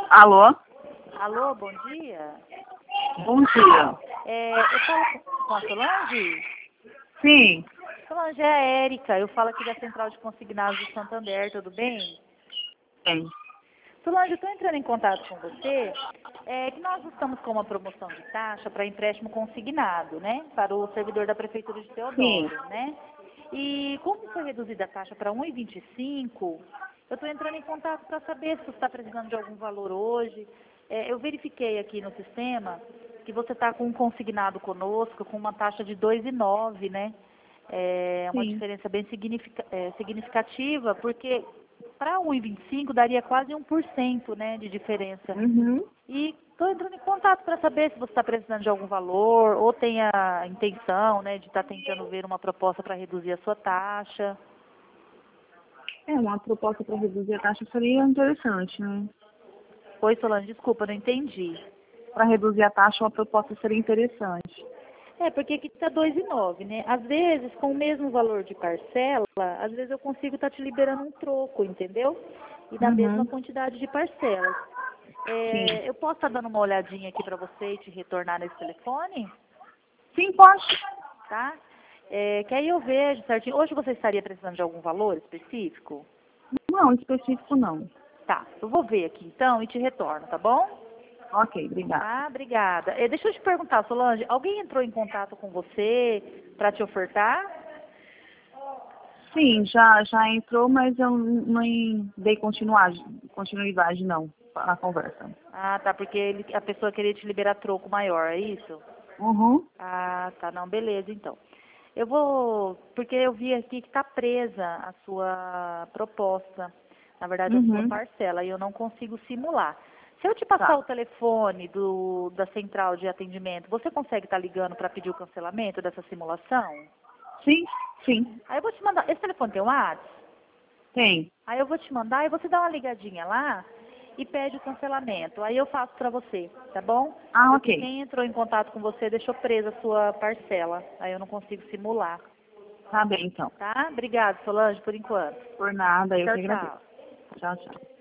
Alô? Alô, bom dia. Bom dia. Eu falo com a Solange? Sim, Solange, é a Érica. Eu falo aqui da Central de Consignados do Santander, tudo bem? bem. Solange, eu estou entrando em contato com você, que nós estamos com uma promoção de taxa para empréstimo consignado, né? Para o servidor da Prefeitura de Sim. Teodoro, né? E como foi reduzida a taxa para 1,25, eu estou entrando em contato para saber se você está precisando de algum valor hoje. Eu verifiquei aqui no sistema que você está com um consignado conosco com uma taxa de 2,9, né? É uma Sim. diferença bem significativa, porque para 1,25 daria quase 1%, né, de diferença. Uhum. E estou entrando em contato para saber se você está precisando de algum valor ou tem a intenção, né, de estar tentando ver uma proposta para reduzir a sua taxa. Uma proposta para reduzir a taxa seria interessante, né? Oi, Solange, desculpa, não entendi. Para reduzir a taxa, uma proposta seria interessante. Porque aqui está 2,9, né? Às vezes, com o mesmo valor de parcela, às vezes eu consigo estar te liberando um troco, entendeu? E na mesma Uhum. quantidade de parcelas. Sim. Eu posso estar dando uma olhadinha aqui para você e te retornar nesse telefone, Sim, pode. tá? Que aí eu vejo certinho. Hoje você estaria precisando de algum valor específico? Não, específico não. Tá, eu vou ver aqui então e te retorno, tá bom? Ok, obrigada. Tá, obrigada. Deixa eu te perguntar, Solange, alguém entrou em contato com você para te ofertar? Sim, já entrou, mas eu não dei continuidade não na conversa. Ah, tá, porque a pessoa queria te liberar troco maior, é isso? Uhum. Ah, tá, não, beleza, então. Eu vou, porque eu vi aqui que está presa a sua proposta, na verdade a sua Uhum. parcela, e eu não consigo simular. Se eu te passar Tá. o telefone da central de atendimento, você consegue estar ligando para pedir o cancelamento dessa simulação? Sim, sim. Aí eu vou te mandar, esse telefone tem o WhatsApp? Tem. Aí eu vou te mandar e você dá uma ligadinha lá e pede o cancelamento. Aí eu faço para você, tá bom? Ah, Porque ok. quem entrou em contato com você deixou presa a sua parcela. Aí eu não consigo simular, Tá bem, então. tá? Obrigada, Solange, por enquanto. Por nada, eu Tchau, que agradeço. tchau. Tchau, tchau.